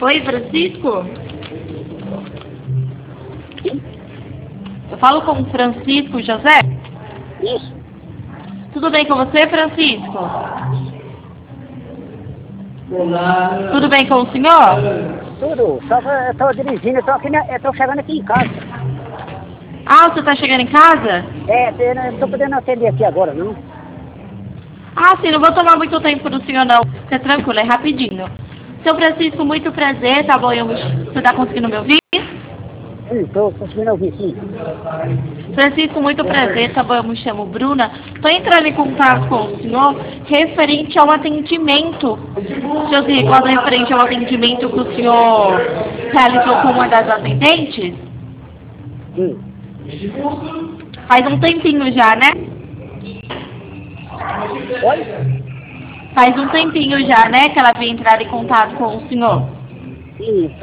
Oi, Francisco? Eu falo com o Francisco José? Isso. Tudo bem com você, Francisco? Tudo bem com o senhor? Tudo. Só que eu tô dirigindo, eu tô chegando aqui em casa. Ah, você está chegando em casa? Eu não tô podendo atender aqui agora, não. Ah, sim, não vou tomar muito tempo do senhor, não. Fica tranquilo, é rapidinho. Seu Francisco, muito prazer, tá bom? Você está conseguindo me ouvir? Sim, tô conseguindo ouvir, sim. Francisco, muito prazer, tá bom? Eu me chamo Bruna. Estou entrando em contato com o senhor referente ao atendimento. O senhor se recorda referente ao atendimento que o senhor realizou com uma das atendentes? Sim. Faz um tempinho já, né? Oi? Faz um tempinho já, né, que ela havia entrado em contato com o senhor. Sim,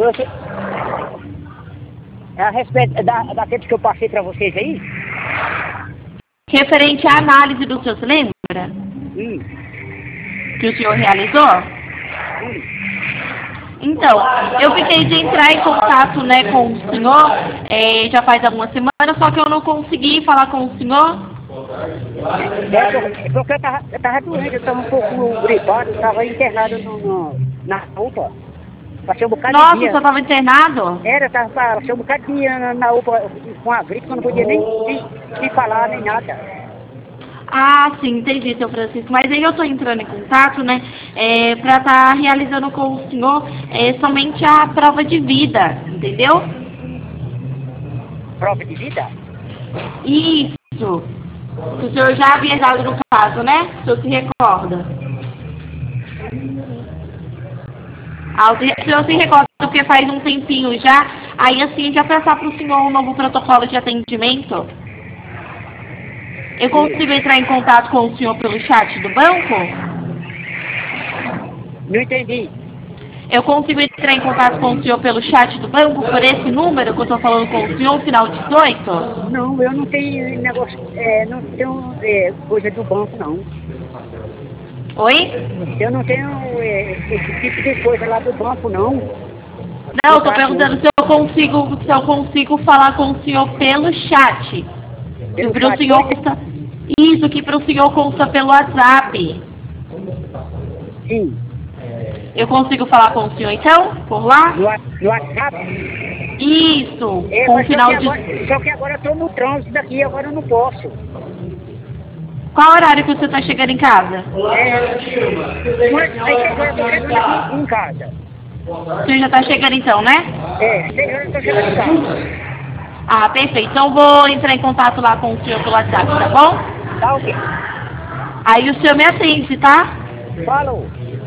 é a respeito daqueles que eu passei pra vocês aí? Referente à análise do senhor, se lembra? Sim. Que o senhor realizou? Sim. Então, eu fiquei de entrar em contato, né, com o senhor, já faz algumas semanas, só que eu não consegui falar com o senhor. Porque eu tava doente, eu tava um pouco gripado, eu tava internado na UPA. Passei um bocado Nossa, de o dia. senhor estava internado? Passei um bocado de dia na UPA com a gripe, que eu não podia nem falar, nem nada. Ah, sim, entendi, seu Francisco. Mas aí eu estou entrando em contato, né, para estar realizando com o senhor somente a prova de vida, entendeu? Prova de vida? Isso. O senhor já havia dado no caso, né? O senhor se recorda? Ah, o senhor se recorda porque faz um tempinho já. Aí assim, já passar para o senhor um novo protocolo de atendimento. Eu consigo entrar em contato com o senhor pelo chat do banco? Não entendi. Eu consigo entrar em contato com o senhor pelo chat do banco, por esse número que eu estou falando com o senhor, final 18? Não, eu não tenho negócio, não tenho coisa do banco, não. Oi? Eu não tenho esse tipo de coisa lá do banco, não. Não, eu estou perguntando se eu consigo falar com o senhor pelo chat. Pelo Para o chat, senhor consta... Isso, que para o senhor consta pelo WhatsApp. Sim. Eu consigo falar com o senhor então? Por lá? No WhatsApp? Isso, com o final de... Só que agora eu estou no trânsito daqui, agora eu não posso. Qual horário que você está chegando em casa? Aí agora eu estou chegando aqui em casa. Você já está chegando então, né? Eu estou chegando em casa. Ah, perfeito. Então vou entrar em contato lá com o senhor pelo WhatsApp, tá bom? Tá ok. Aí o senhor me atende, tá? Falou.